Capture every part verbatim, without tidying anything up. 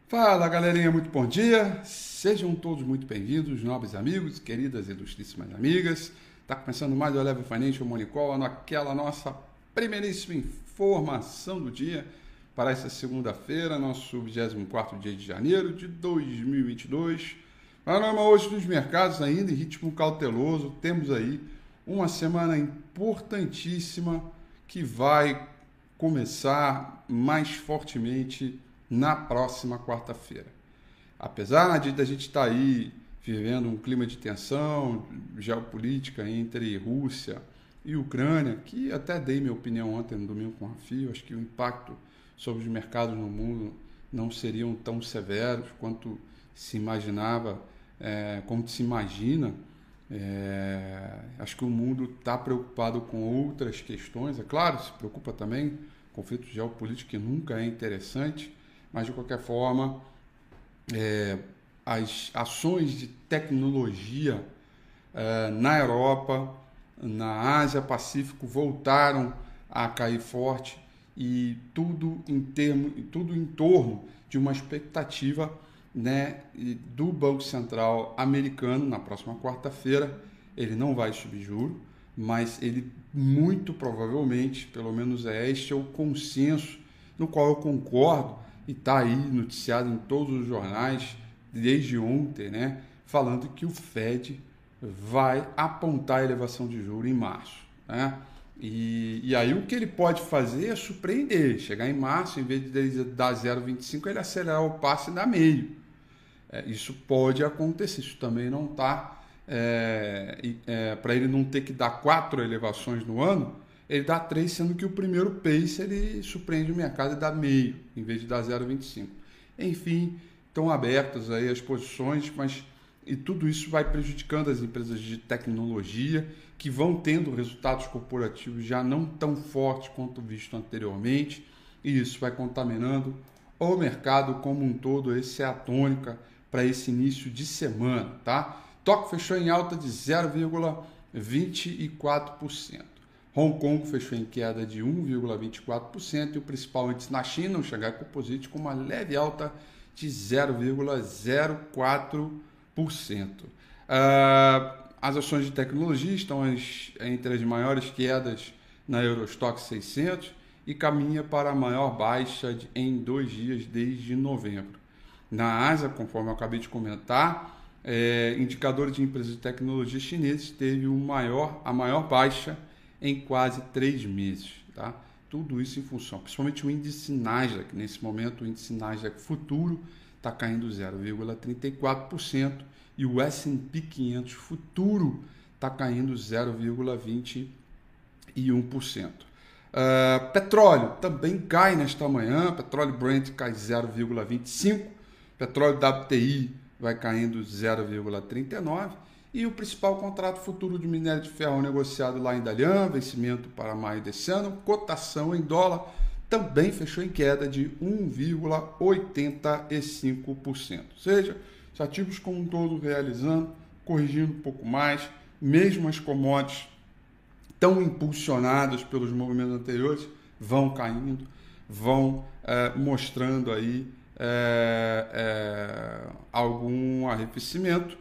Fala, galerinha, muito bom dia. Sejam todos muito bem-vindos, nobres amigos, queridas e ilustríssimas amigas. Está começando mais o Eleven Financial Morning Call, naquela nossa primeiríssima informação do dia para essa segunda-feira, nosso vigésimo quarto dia de janeiro de dois mil e vinte e dois. Panorama hoje dos mercados ainda em ritmo cauteloso. Temos aí uma semana importantíssima que vai começar mais fortemente na próxima quarta-feira. Apesar de a gente estar aí vivendo um clima de tensão geopolítica entre Rússia e Ucrânia, que até dei minha opinião ontem no domingo com a Fio, acho que o impacto sobre os mercados no mundo não seriam tão severos quanto se imaginava, é, como se imagina. É, acho que o mundo está preocupado com outras questões, é claro, se preocupa também com conflito geopolítico, que nunca é interessante, mas de qualquer forma, é, as ações de tecnologia é, na Europa, na Ásia Pacífico voltaram a cair forte, e tudo em termo, tudo em torno de uma expectativa, né, do Banco Central americano. Na próxima quarta-feira ele não vai subir juros, mas ele muito provavelmente, pelo menos é este é o consenso no qual eu concordo, e está aí noticiado em todos os jornais desde ontem, né, falando que o Fed vai apontar a elevação de juros em março, né? E, e aí o que ele pode fazer é surpreender, chegar em março, em vez de dar zero vírgula vinte e cinco, ele acelerar o passe e dar meio. É, isso pode acontecer, isso também não está, é, é, para ele não ter que dar quatro elevações no ano, ele dá três, sendo que o primeiro pace ele surpreende o mercado e dá meio, em vez de dar zero vírgula vinte e cinco. Enfim, estão abertas aí as posições, mas e tudo isso vai prejudicando as empresas de tecnologia, que vão tendo resultados corporativos já não tão fortes quanto visto anteriormente, e isso vai contaminando o mercado como um todo. Essa é a tônica para esse início de semana, tá? Tóquio fechou em alta de zero vírgula vinte e quatro por cento. Hong Kong fechou em queda de um vírgula vinte e quatro por cento, e o principal índice na China, o Xangai Composite, com uma leve alta de zero vírgula zero quatro por cento. Uh, as ações de tecnologia estão as, entre as maiores quedas na Eurostoxx seiscentos e caminha para a maior baixa de, em dois dias desde novembro. Na Ásia, conforme eu acabei de comentar, é, indicador de empresas de tecnologia chineses teve o maior, a maior baixa em quase três meses. Tá? Tudo isso em função, principalmente o índice Nasdaq. Nesse momento, o índice Nasdaq futuro está caindo zero vírgula trinta e quatro por cento e o S and P quinhentos futuro está caindo zero vírgula vinte e um por cento. Uh, petróleo também cai nesta manhã, petróleo Brent cai zero vírgula vinte e cinco por cento, petróleo W T I vai caindo zero vírgula trinta e nove por cento, e o principal contrato futuro de minério de ferro negociado lá em Dalian, vencimento para maio desse ano, cotação em dólar, também fechou em queda de um vírgula oitenta e cinco por cento. Ou seja, os ativos como um todo realizando, corrigindo um pouco mais, mesmo as commodities tão impulsionadas pelos movimentos anteriores, vão caindo, vão é, mostrando aí é, é, algum arrefecimento.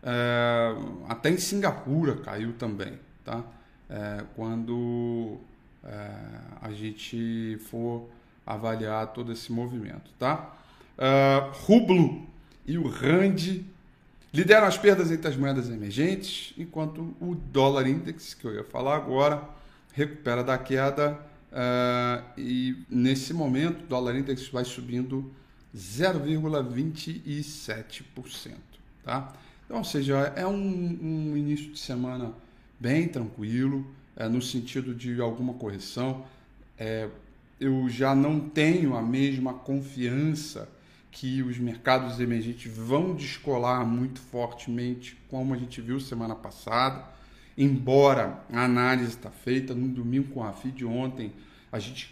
É, até em Singapura caiu também, tá? É, quando é, a gente for avaliar todo esse movimento, tá? É, rublo e o rand lideram as perdas entre as moedas emergentes, enquanto o dólar index, que eu ia falar agora, recupera da queda, uh, e nesse momento o dólar index vai subindo zero vírgula vinte e sete por cento. Tá? Então, ou seja, é um, um início de semana bem tranquilo, é, no sentido de alguma correção. É, eu já não tenho a mesma confiança que os mercados emergentes vão descolar muito fortemente, como a gente viu semana passada, embora a análise está feita. No domingo com a F I de ontem, a gente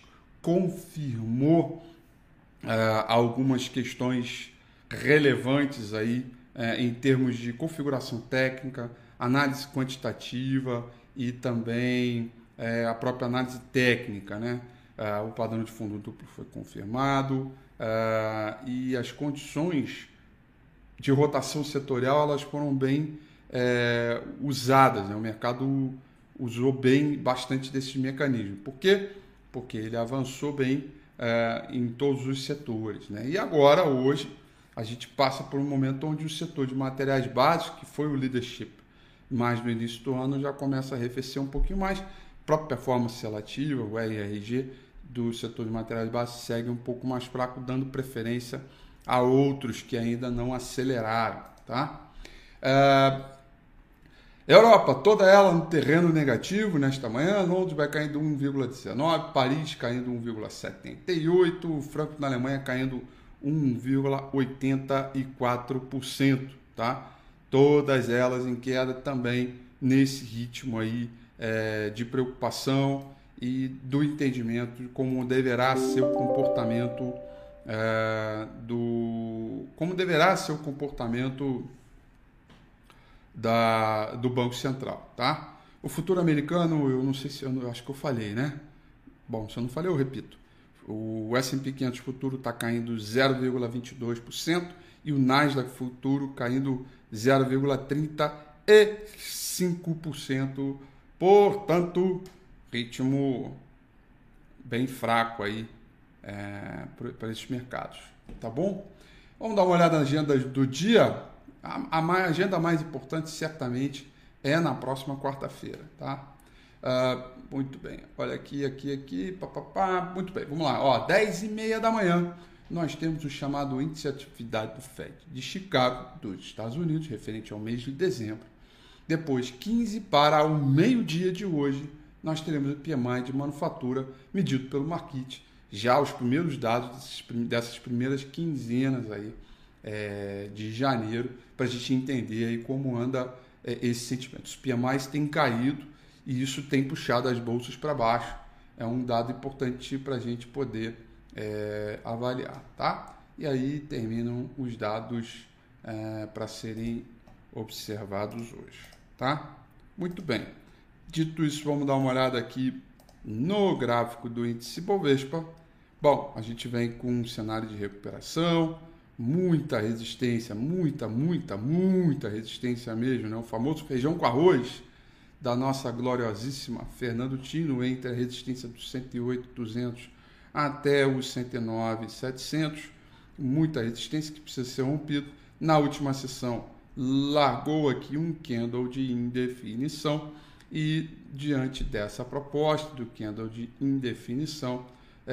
confirmou uh, algumas questões relevantes aí, uh, em termos de configuração técnica, análise quantitativa e também uh, a própria análise técnica, né? Uh, o padrão de fundo duplo foi confirmado, uh, e as condições de rotação setorial elas foram bem é, usadas, né? O mercado usou bem bastante desses mecanismos. Por quê? Porque ele avançou bem é, em todos os setores, né? E agora, hoje, a gente passa por um momento onde o setor de materiais básicos, que foi o leadership mais no início do ano, já começa a arrefecer um pouquinho mais. A própria performance relativa, o R R G do setor de materiais básicos segue um pouco mais fraco, dando preferência a outros que ainda não aceleraram, tá? Uh, Europa, toda ela no terreno negativo nesta manhã. Londres vai caindo um vírgula dezenove, Paris caindo um vírgula setenta e oito, Frankfurt na Alemanha caindo um vírgula oitenta e quatro por cento, tá? Todas elas em queda também nesse ritmo aí é, de preocupação e do entendimento de como deverá ser o comportamento É, do como deverá ser o comportamento da, do Banco Central, tá? O futuro americano, eu não sei se eu, eu acho que eu falei, né? Bom, se eu não falei, eu repito. O S e P quinhentos futuro está caindo zero vírgula vinte e dois por cento e o Nasdaq futuro caindo zero vírgula trinta e cinco por cento. Portanto, ritmo bem fraco aí É, para esses mercados, tá bom? Vamos dar uma olhada na agenda do dia. A, a agenda mais importante certamente é na próxima quarta-feira, tá? Uh, muito bem, olha aqui, aqui, aqui, papapá, muito bem, vamos lá, ó, dez e meia da manhã nós temos o chamado Índice de Atividade do Fed de Chicago, dos Estados Unidos, referente ao mês de dezembro. Depois, quinze para o meio-dia de hoje, nós teremos o P M I de manufatura medido pelo Markit, já os primeiros dados dessas primeiras quinzenas aí, é, de janeiro, para a gente entender aí como anda é, esse sentimento. Os P M Is têm caído e isso tem puxado as bolsas para baixo. É um dado importante para a gente poder é, avaliar, tá? E aí terminam os dados é, para serem observados hoje, tá? Muito bem. Dito isso, vamos dar uma olhada aqui no gráfico do índice Bovespa. Bom, a gente vem com um cenário de recuperação, muita resistência, muita, muita, muita resistência mesmo, né? O famoso feijão com arroz da nossa gloriosíssima Fernando Tino, entre a resistência dos cento e oito mil e duzentos até os cento e nove mil e setecentos, muita resistência que precisa ser rompido. Na última sessão, largou aqui um candle de indefinição e, diante dessa proposta do candle de indefinição,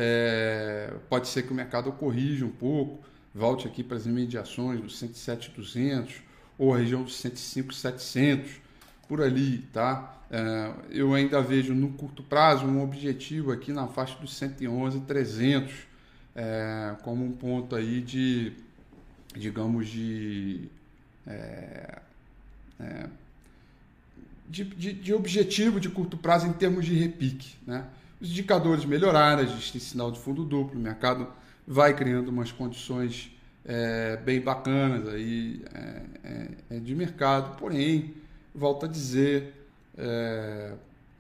É, pode ser que o mercado corrija um pouco, volte aqui para as imediações dos cento e sete mil e duzentos ou a região dos cento e cinco mil e setecentos, por ali, tá? É, eu ainda vejo no curto prazo um objetivo aqui na faixa dos cento e onze mil e trezentos, é, como um ponto aí de, digamos, de, é, é, de, de, de objetivo de curto prazo em termos de repique, né? Os indicadores melhoraram, a gente tem sinal de fundo duplo, o mercado vai criando umas condições é, bem bacanas aí, é, é, de mercado, porém, volto a dizer, é,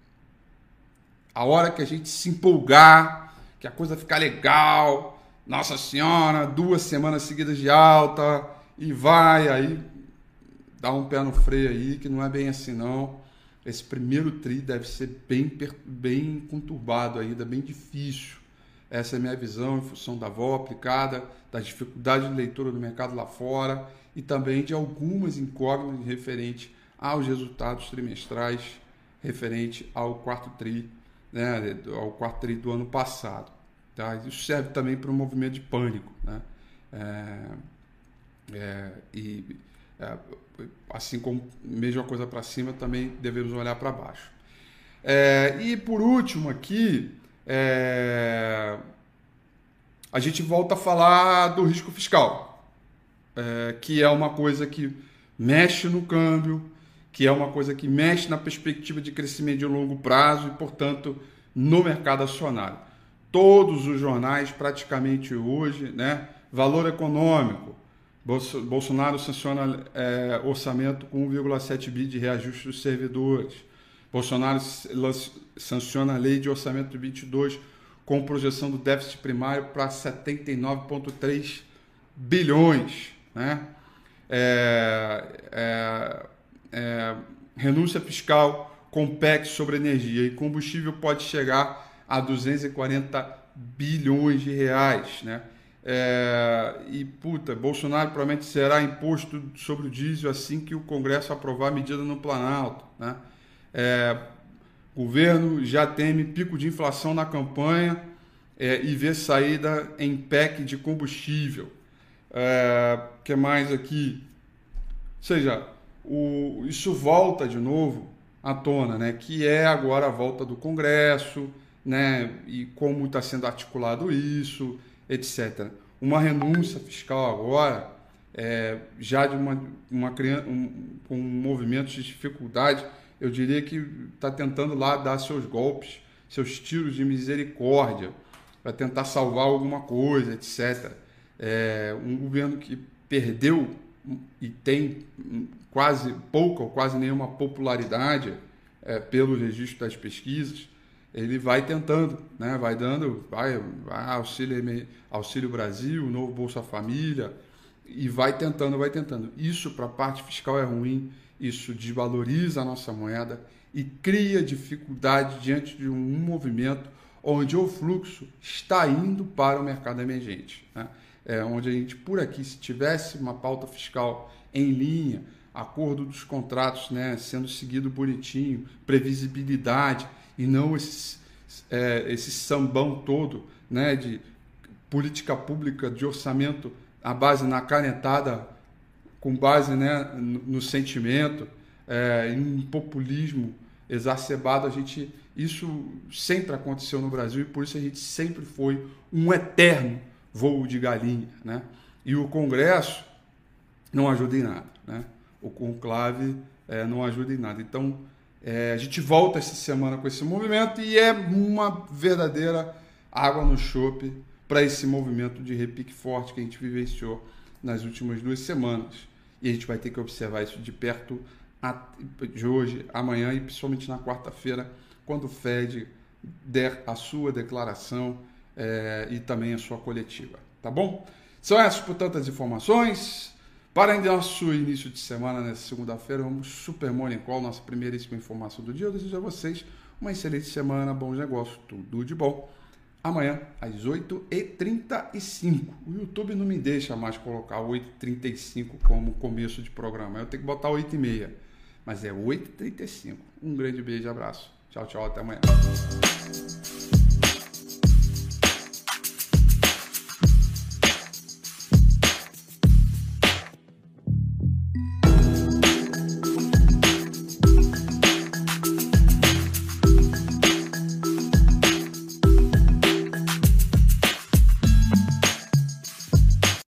a hora que a gente se empolgar, que a coisa ficar legal, nossa senhora, duas semanas seguidas de alta, e vai, aí dá um pé no freio aí, que não é bem assim não. Esse primeiro tri deve ser bem, bem conturbado ainda, bem difícil. Essa é a minha visão em função da V O aplicada, das dificuldades de leitura do mercado lá fora e também de algumas incógnitas referente aos resultados trimestrais referente ao quarto tri, né, ao quarto tri do ano passado. Tá? Isso serve também para um movimento de pânico, né? É, é, e é, assim como mesma coisa para cima, também devemos olhar para baixo. É, e por último aqui, é, a gente volta a falar do risco fiscal, é, que é uma coisa que mexe no câmbio, que é uma coisa que mexe na perspectiva de crescimento de longo prazo e, portanto, no mercado acionário. Todos os jornais, praticamente hoje, né, valor econômico, Bolsonaro sanciona é, orçamento com um vírgula sete bi de reajuste dos servidores. Bolsonaro sanciona a lei de orçamento de vinte e dois com projeção do déficit primário para setenta e nove vírgula três bilhões, né? É, é, é, renúncia fiscal com P E C sobre energia e combustível pode chegar a duzentos e quarenta bilhões de reais, né? É, e puta, Bolsonaro provavelmente será imposto sobre o diesel assim que o Congresso aprovar a medida no Planalto, né? É, o governo já teme pico de inflação na campanha é, e vê saída em P E C de combustível. É, que mais aqui? Ou seja, o, isso volta de novo à tona, né? Que é agora a volta do Congresso, né? E como está sendo articulado isso, etcétera. Uma renúncia fiscal agora, é, já de uma, uma criança, um, um movimento de dificuldade, eu diria que está tentando lá dar seus golpes, seus tiros de misericórdia, para tentar salvar alguma coisa, etcétera. É, um governo que perdeu e tem quase pouca ou quase nenhuma popularidade é, pelo registro das pesquisas, ele vai tentando, né? Vai dando, vai, vai auxílio, auxílio Brasil, novo Bolsa Família, e vai tentando, vai tentando. Isso para a parte fiscal é ruim, isso desvaloriza a nossa moeda e cria dificuldade diante de um movimento onde o fluxo está indo para o mercado emergente, né? É, onde a gente, por aqui, se tivesse uma pauta fiscal em linha, acordo dos contratos, né, sendo seguido bonitinho, previsibilidade, e não esse, é, esse sambão todo, né, de política pública, de orçamento, a base na canetada, com base, né, no, no sentimento, é, em um populismo exacerbado. A gente, isso sempre aconteceu no Brasil e por isso a gente sempre foi um eterno voo de galinha, né? E o Congresso não ajuda em nada, né? O conclave é, não ajuda em nada. Então, é, a gente volta essa semana com esse movimento e é uma verdadeira água no chope para esse movimento de repique forte que a gente vivenciou nas últimas duas semanas. E a gente vai ter que observar isso de perto de hoje, amanhã e principalmente na quarta-feira, quando o Fed der a sua declaração É, e também a sua coletiva, tá bom? São essas, portanto, as informações. Para nosso início de semana, nessa segunda-feira, vamos Super Morning Call, nossa primeiríssima informação do dia. Eu desejo a vocês uma excelente semana, bons negócios, tudo de bom. Amanhã, às oito e trinta e cinco. O YouTube não me deixa mais colocar oito e trinta e cinco como começo de programa. Eu tenho que botar oito e meia, mas é oito e trinta e cinco. Um grande beijo, abraço. Tchau, tchau, até amanhã.